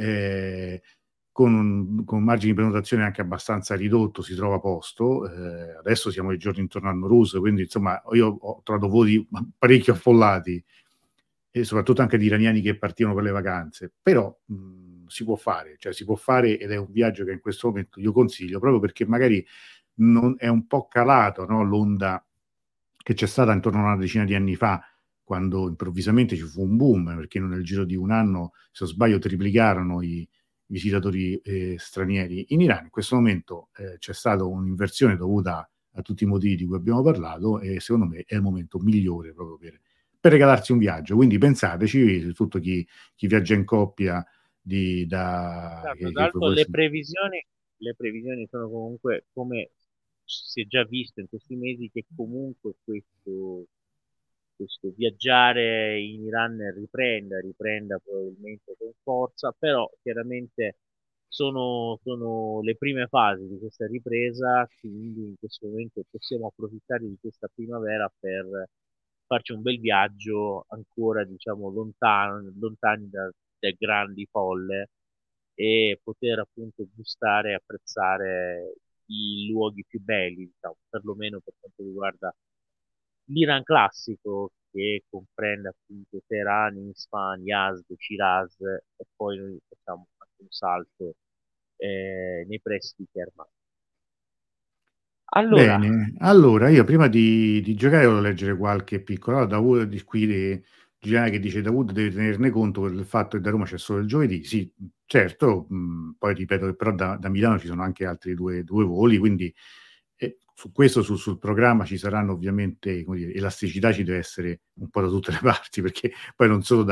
Speaker 1: con margini di prenotazione anche abbastanza ridotto si trova posto. Adesso siamo ai giorni intorno al Nowruz, quindi insomma io ho trovato voli parecchio affollati e soprattutto anche di iraniani che partivano per le vacanze, però si può fare, cioè si può fare ed è un viaggio che in questo momento io consiglio proprio perché magari non è un po' calato, no, l'onda che c'è stata intorno a una decina di anni fa, quando improvvisamente ci fu un boom, perché nel giro di un anno, se non sbaglio, triplicarono i visitatori stranieri in Iran. In questo momento c'è stata un'inversione dovuta a tutti i motivi di cui abbiamo parlato e secondo me è il momento migliore proprio per regalarsi un viaggio. Quindi pensateci, tutto chi viaggia in coppia
Speaker 2: Esatto, tra
Speaker 1: che
Speaker 2: l'altro le previsioni sono comunque, come si è già visto in questi mesi, che comunque questo viaggiare in Iran riprenda probabilmente con forza, però chiaramente sono le prime fasi di questa ripresa, quindi in questo momento possiamo approfittare di questa primavera per farci un bel viaggio ancora, diciamo, lontani da grandi folle e poter appunto gustare e apprezzare i luoghi più belli, diciamo, perlomeno per quanto riguarda l'Iran classico, che comprende appunto Teheran, Isfahan, Yazd, Shiraz e poi noi facciamo anche un salto nei pressi di Kerman. Allora,
Speaker 1: Bene, allora io prima di giocare volevo leggere qualche piccola Dawood di qui che dice Dawood deve tenerne conto del fatto che da Roma c'è solo il giovedì. Sì, certo, poi ripeto che però da Milano ci sono anche altri due voli, quindi su questo sul programma ci saranno ovviamente, come dire, elasticità ci deve essere un po' da tutte le parti, perché poi non solo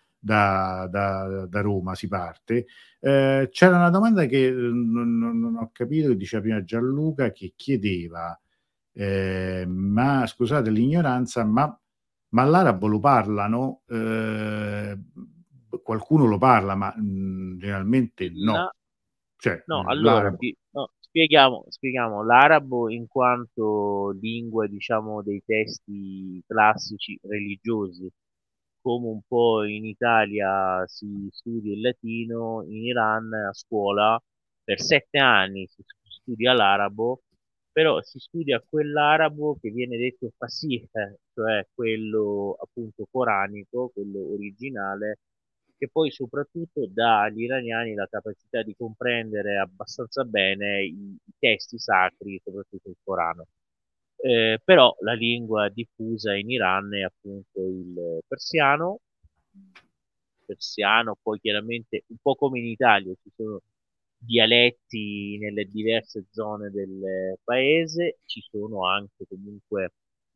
Speaker 1: da Roma si parte. C'era una domanda che non ho capito, che diceva prima Gianluca, che chiedeva, ma scusate l'ignoranza, ma l'arabo lo parlano? Qualcuno lo parla, ma generalmente no.
Speaker 2: la-
Speaker 1: Cioè,
Speaker 2: no, allora,
Speaker 1: l'arabo.
Speaker 2: no, spieghiamo l'arabo in quanto lingua, diciamo, dei testi classici religiosi, come un po' in Italia si studia il latino, in Iran a scuola per 7 anni si studia l'arabo, però si studia quell'arabo che viene detto fasih, cioè quello appunto coranico, quello originale, che poi soprattutto dà agli iraniani la capacità di comprendere abbastanza bene i testi sacri, soprattutto il Corano. Però la lingua diffusa in Iran è appunto il persiano, poi chiaramente un po' come in Italia ci sono dialetti nelle diverse zone del paese, ci sono anche comunque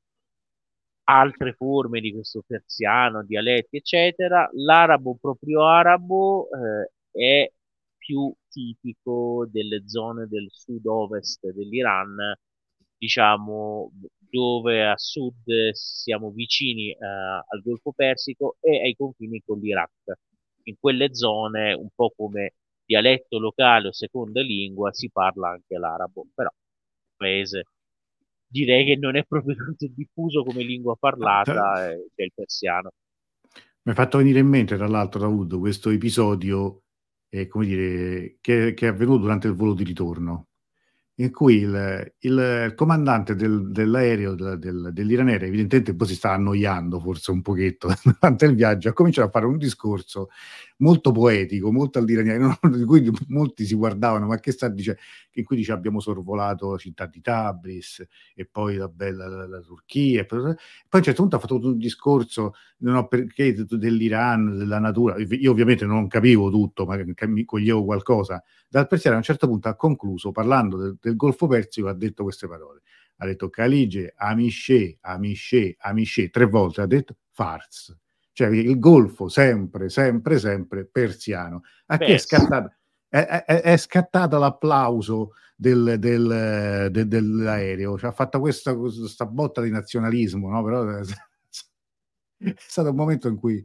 Speaker 2: altre forme di questo persiano, dialetti, eccetera. L'arabo proprio arabo è più tipico delle zone del sud-ovest dell'Iran, diciamo, dove a sud siamo vicini al Golfo Persico e ai confini con l'Iraq. In quelle zone, un po' come dialetto locale o seconda lingua, si parla anche l'arabo, però il paese direi che non è proprio tanto diffuso come lingua parlata, c'è il persiano.
Speaker 1: Mi hai fatto venire in mente, tra l'altro, Davuto, questo episodio, come dire, che è avvenuto durante il volo di ritorno, in cui il comandante dell'aereo, dell'Iranere, evidentemente poi si sta annoiando forse un pochetto durante il viaggio, ha cominciato a fare un discorso molto poetico, molto all'iraniano, di cui molti si guardavano, ma che sta dicendo? In cui dice abbiamo sorvolato la città di Tabriz e poi la bella la Turchia. Poi a un certo punto ha fatto un discorso no, perché dell'Iran, della natura. Io ovviamente non capivo tutto, ma mi coglievo qualcosa dal persiano. A un certo punto ha concluso parlando del Golfo Persico, ha detto queste parole. Ha detto Calige, Amisce, Amisce, Amisce, 3 volte ha detto Fars. Cioè il Golfo sempre, sempre, sempre persiano. A chi è
Speaker 2: Beh,
Speaker 1: scattato? È scattato l'applauso dell'aereo, cioè, ha fatto questa botta di nazionalismo, no? Però è stato un momento in cui,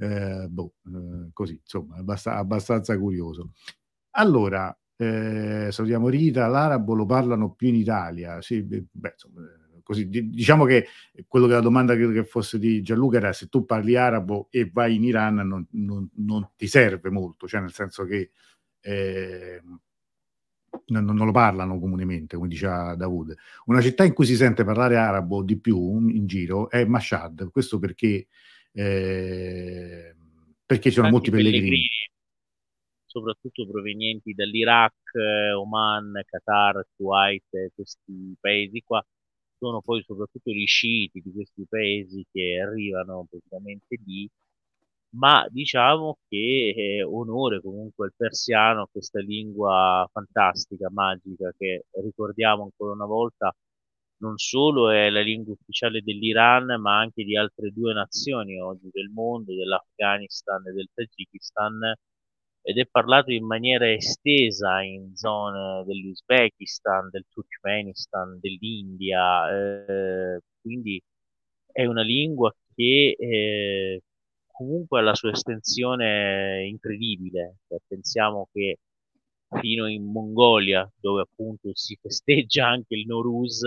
Speaker 1: così, insomma, abbastanza curioso. Allora, salutiamo Rita, l'arabo lo parlano più in Italia, sì, beh, insomma, così, diciamo che quello che la domanda credo che fosse di Gianluca era se tu parli arabo e vai in Iran non ti serve molto, cioè nel senso che eh, non lo parlano comunemente, come diceva Dawood. Una città in cui si sente parlare arabo di più in giro è Mashhad, questo eh, perché ci sono
Speaker 2: anche
Speaker 1: molti
Speaker 2: i
Speaker 1: pellegrini.
Speaker 2: pellegrini, soprattutto provenienti dall'Iraq, Oman, Qatar, Kuwait, questi paesi qua, sono poi soprattutto gli sciiti di questi paesi che arrivano praticamente lì, ma diciamo che onore comunque al persiano, questa lingua fantastica, magica, che ricordiamo ancora una volta, non solo è la lingua ufficiale dell'Iran, ma anche di altre due nazioni oggi del mondo, dell'Afghanistan e del Tagikistan, ed è parlato in maniera estesa in zone dell'Uzbekistan, del Turkmenistan, dell'India, quindi è una lingua che comunque ha la sua estensione incredibile. Cioè, pensiamo che fino in Mongolia, dove appunto si festeggia anche il Nowruz,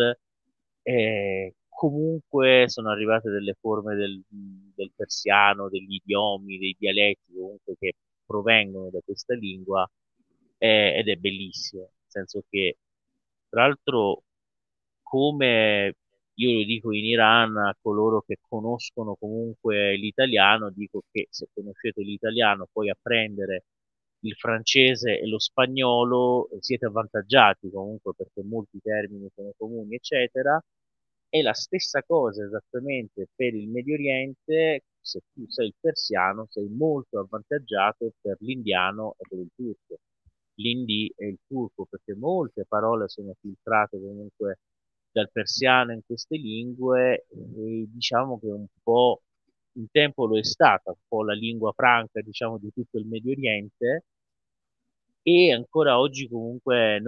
Speaker 2: comunque sono arrivate delle forme del persiano, degli idiomi, dei dialetti comunque che provengono da questa lingua ed è bellissimo, nel senso che tra l'altro come io lo dico in Iran a coloro che conoscono comunque l'italiano, dico che se conoscete l'italiano poi apprendere il francese e lo spagnolo siete avvantaggiati comunque perché molti termini sono comuni, eccetera. È la stessa cosa esattamente per il Medio Oriente, se tu sai il persiano sei molto avvantaggiato per l'indiano e per il turco. L'indi e il turco, perché molte parole sono filtrate comunque dal persiano in queste lingue e diciamo che un po' un tempo lo è stata, un po' la lingua franca, diciamo, di tutto il Medio Oriente e ancora oggi comunque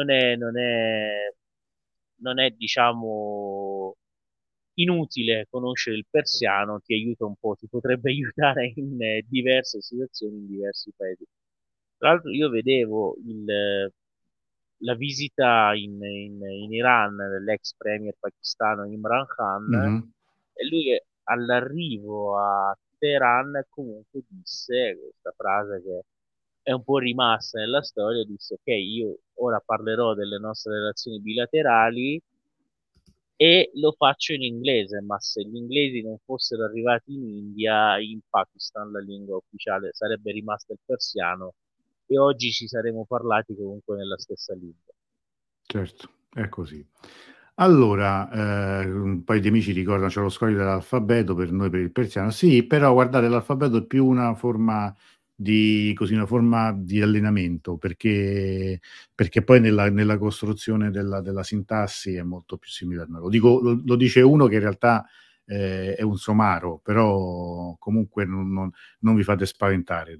Speaker 2: non è, diciamo, inutile conoscere il persiano, ti aiuta un po', ti potrebbe aiutare in diverse situazioni in diversi paesi. Tra l'altro io vedevo la visita in Iran dell'ex premier pakistano Imran Khan
Speaker 1: Mhm.
Speaker 2: e lui all'arrivo a Teheran comunque disse questa frase che è un po' rimasta nella storia, disse ok, io ora parlerò delle nostre relazioni bilaterali e lo faccio in inglese, ma se gli inglesi non fossero arrivati in India, in Pakistan la lingua ufficiale sarebbe rimasta il persiano e oggi ci saremmo parlati comunque nella stessa lingua.
Speaker 1: Certo, è così. Allora, un paio di amici ricordano c'è lo scoglio dell'alfabeto per noi per il persiano. Sì, però guardate, l'alfabeto è più una forma di, così, una forma di allenamento, perché poi nella costruzione della sintassi è molto più simile al nostro. Lo dice uno che in realtà è un somaro, però comunque non vi fate spaventare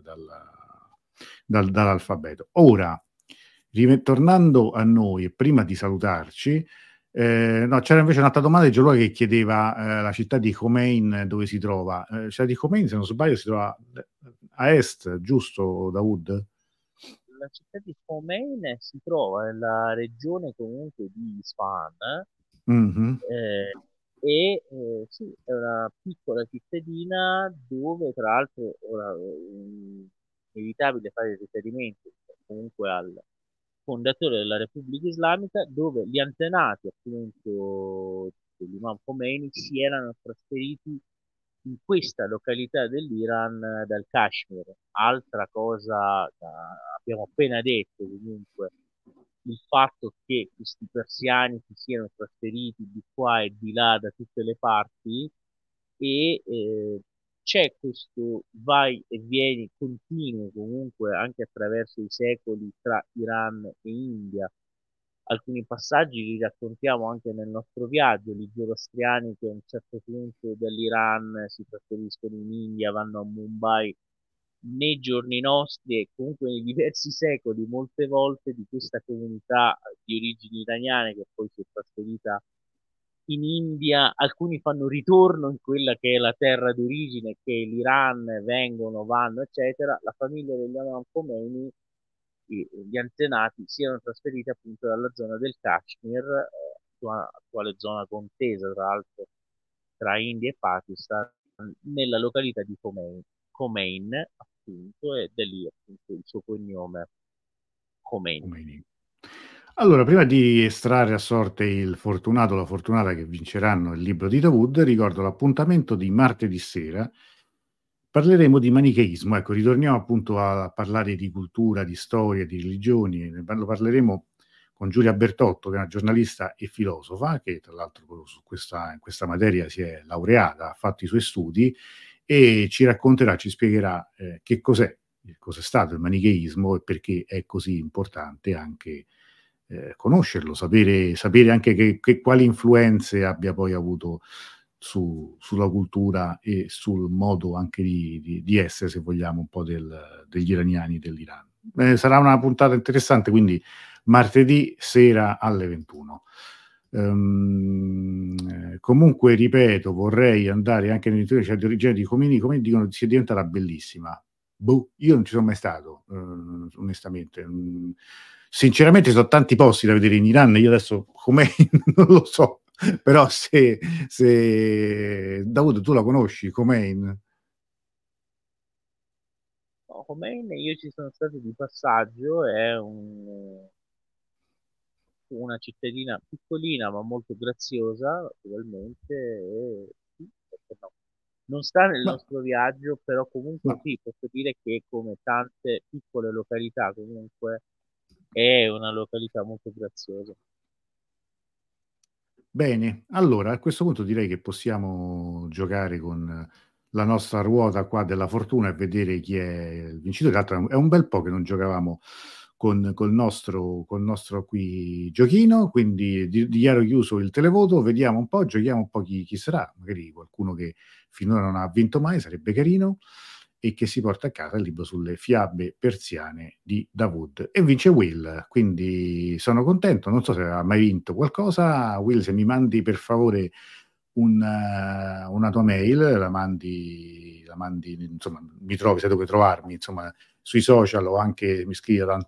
Speaker 1: dall'alfabeto. Ora, tornando a noi, e prima di salutarci, no, c'era invece un'altra domanda di Giulio che chiedeva la città di Khomein dove si trova. La città di Khomein, se non sbaglio, si trova a est, giusto, Dawood?
Speaker 2: La città di Khomeini si trova nella regione comunque di Isfahan
Speaker 1: Mhm.
Speaker 2: sì, è una piccola cittadina dove tra l'altro ora è inevitabile fare riferimento comunque al fondatore della Repubblica Islamica dove gli antenati appunto dell'Imam Khomeini si erano trasferiti in questa località dell'Iran dal Kashmir. Altra cosa, abbiamo appena detto comunque, il fatto che questi persiani si siano trasferiti di qua e di là da tutte le parti e c'è questo vai e vieni continuo comunque anche attraverso i secoli tra Iran e India. Alcuni passaggi li raccontiamo anche nel nostro viaggio, gli zoroastriani che a un certo punto dall'Iran si trasferiscono in India, vanno a Mumbai nei giorni nostri e comunque nei diversi secoli, molte volte di questa comunità di origini iraniane che poi si è trasferita in India, alcuni fanno ritorno in quella che è la terra d'origine, che è l'Iran, vengono, vanno, eccetera. La famiglia degli Imam Khomeini, gli antenati, si erano trasferiti appunto dalla zona del Kashmir, attuale zona contesa tra l'altro tra India e Pakistan, nella località di Khomein, appunto, e da lì appunto il suo cognome Khomeini.
Speaker 1: Khomeini. Allora, prima di estrarre a sorte il fortunato o la fortunata che vinceranno il libro di Dawood, ricordo l'appuntamento di martedì sera. Parleremo di manicheismo, ecco, ritorniamo appunto a parlare di cultura, di storia, di religioni, lo parleremo con Giulia Bertotto, che è una giornalista e filosofa, che tra l'altro in questa materia si è laureata, ha fatto i suoi studi e ci racconterà, ci spiegherà cos'è stato il manicheismo e perché è così importante anche conoscerlo, sapere anche quali influenze abbia poi avuto sulla cultura e sul modo anche di essere, se vogliamo, un po' degli iraniani dell'Iran. Sarà una puntata interessante, quindi martedì sera alle 21. Comunque, ripeto, vorrei andare anche nell'interno cioè, di origine di Khomeini. Khomeini dicono che sia diventata bellissima. Boh, io non ci sono mai stato, onestamente. Sinceramente, ci sono tanti posti da vedere in Iran. Io adesso Khomeini non lo so, però se Davuto tu la conosci, Khomeini?
Speaker 2: No, Khomeini io ci sono stato di passaggio, è una cittadina piccolina ma molto graziosa, naturalmente, e sì, perché no. Non sta nel
Speaker 1: Ma,
Speaker 2: nostro viaggio, però comunque
Speaker 1: ma
Speaker 2: sì, posso dire che come tante piccole località comunque è una località molto graziosa.
Speaker 1: bene, allora a questo punto direi che possiamo giocare con la nostra ruota qua della fortuna e vedere chi è il vincitore. Tra l'altro è un bel po' che non giocavamo col nostro qui giochino, quindi dichiaro chiuso il televoto, vediamo un po', giochiamo un po' chi sarà, magari qualcuno che finora non ha vinto mai, sarebbe carino, e che si porta a casa il libro sulle fiabe persiane di Dawood. E vince Will, quindi sono contento, non so se ha mai vinto qualcosa. Will, se mi mandi per favore una tua mail, la mandi, insomma, mi trovi, sai dove trovarmi, insomma, sui social o anche mi scrivi ad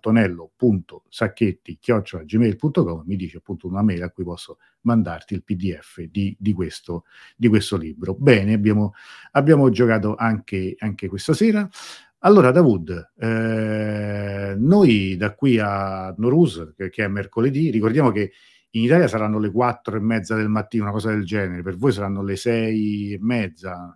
Speaker 1: antonello.sacchetti@gmail.com, mi dice appunto una mail a cui posso mandarti il PDF di questo libro. Bene, abbiamo giocato anche questa sera. Allora, Dawood, noi da qui a Nowruz, che è mercoledì, ricordiamo che in Italia saranno le 4:30 del mattino, una cosa del genere, per voi saranno le 6:30.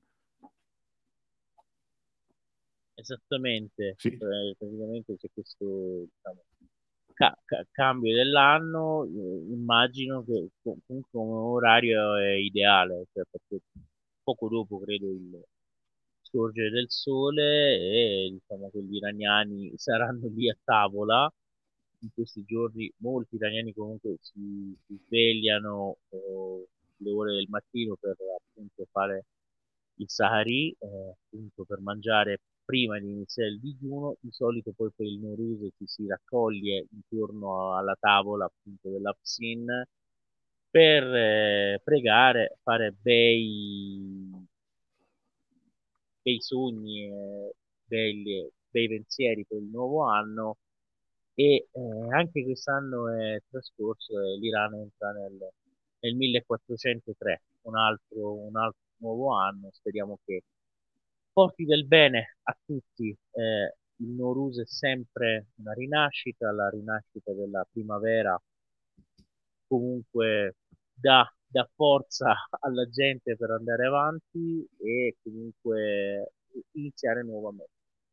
Speaker 2: Esattamente,
Speaker 1: Sì.
Speaker 2: praticamente c'è questo, diciamo, cambio dell'anno, immagino che comunque un orario è ideale, cioè perché poco dopo credo il sorgere del sole e diciamo che gli iraniani saranno lì a tavola. In questi giorni molti italiani comunque si svegliano le ore del mattino per appunto fare il Sahari, appunto per mangiare prima di iniziare il digiuno. Di solito poi per il Nowruz ci si raccoglie intorno alla tavola appunto dell'Apsin per pregare, fare bei sogni, bei pensieri per il nuovo anno e anche quest'anno è trascorso e l'Iran entra nel 1403, un altro nuovo anno. Speriamo che porti del bene a tutti. Il Nowruz è sempre una rinascita, la rinascita della primavera comunque dà forza alla gente per andare avanti e comunque iniziare nuovamente.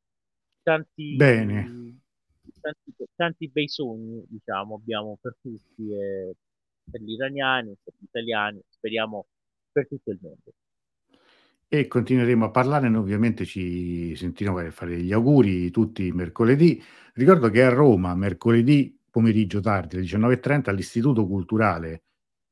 Speaker 1: Bene.
Speaker 2: Tanti, tanti bei sogni, diciamo, abbiamo per tutti, per gli iraniani, per gli italiani, speriamo per tutto il mondo.
Speaker 1: E continueremo a parlare, noi ovviamente ci sentiremo per fare gli auguri tutti mercoledì. Ricordo che a Roma, mercoledì pomeriggio tardi, alle 19:30, all'Istituto Culturale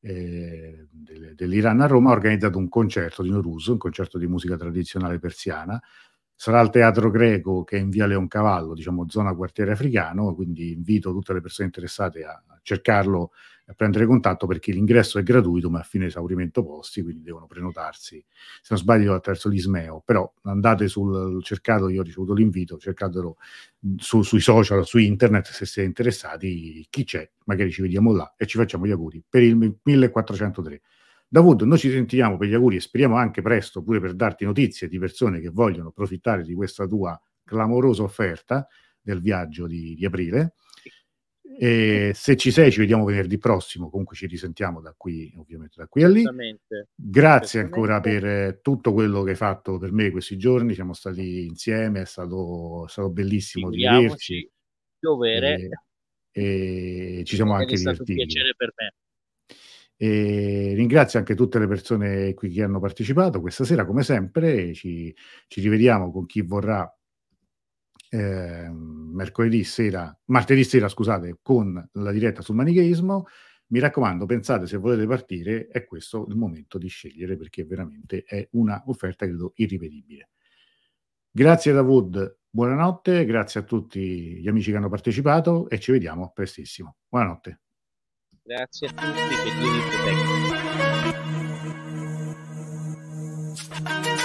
Speaker 1: dell'Iran a Roma ha organizzato un concerto di Nowruz, un concerto di musica tradizionale persiana. Sarà al Teatro Greco, che è in via Leoncavallo, diciamo zona quartiere africano, quindi invito tutte le persone interessate a cercarlo, a prendere contatto, perché l'ingresso è gratuito ma a fine esaurimento posti, quindi devono prenotarsi, se non sbaglio attraverso l'Ismeo, però andate cercato, io ho ricevuto l'invito, cercatelo sui social, su internet, se siete interessati, chi c'è, magari ci vediamo là e ci facciamo gli auguri per il 1403. Dawood, noi ci sentiamo per gli auguri e speriamo anche presto pure per darti notizie di persone che vogliono approfittare di questa tua clamorosa offerta del viaggio di aprile. E se ci sei, ci vediamo venerdì prossimo. Comunque ci risentiamo da qui, ovviamente, da qui a lì.
Speaker 2: Certamente,
Speaker 1: Grazie ancora
Speaker 2: certamente,
Speaker 1: per tutto quello che hai fatto per me questi giorni. Siamo stati insieme, è stato bellissimo di vederci
Speaker 2: figuriamoci, dovere,
Speaker 1: e, e ci siamo
Speaker 2: ed è
Speaker 1: anche
Speaker 2: stato un
Speaker 1: divertiti.
Speaker 2: piacere per me.
Speaker 1: E ringrazio anche tutte le persone qui che hanno partecipato questa sera, come sempre. Ci rivediamo con chi vorrà martedì sera, scusate, con la diretta sul manicheismo. Mi raccomando, pensate, se volete partire, è questo il momento di scegliere, perché veramente è una offerta, credo, irripetibile. Grazie Dawood, buonanotte, grazie a tutti gli amici che hanno partecipato e ci vediamo prestissimo. Buonanotte.
Speaker 2: Grazie a tutti, che Dio vi protegga.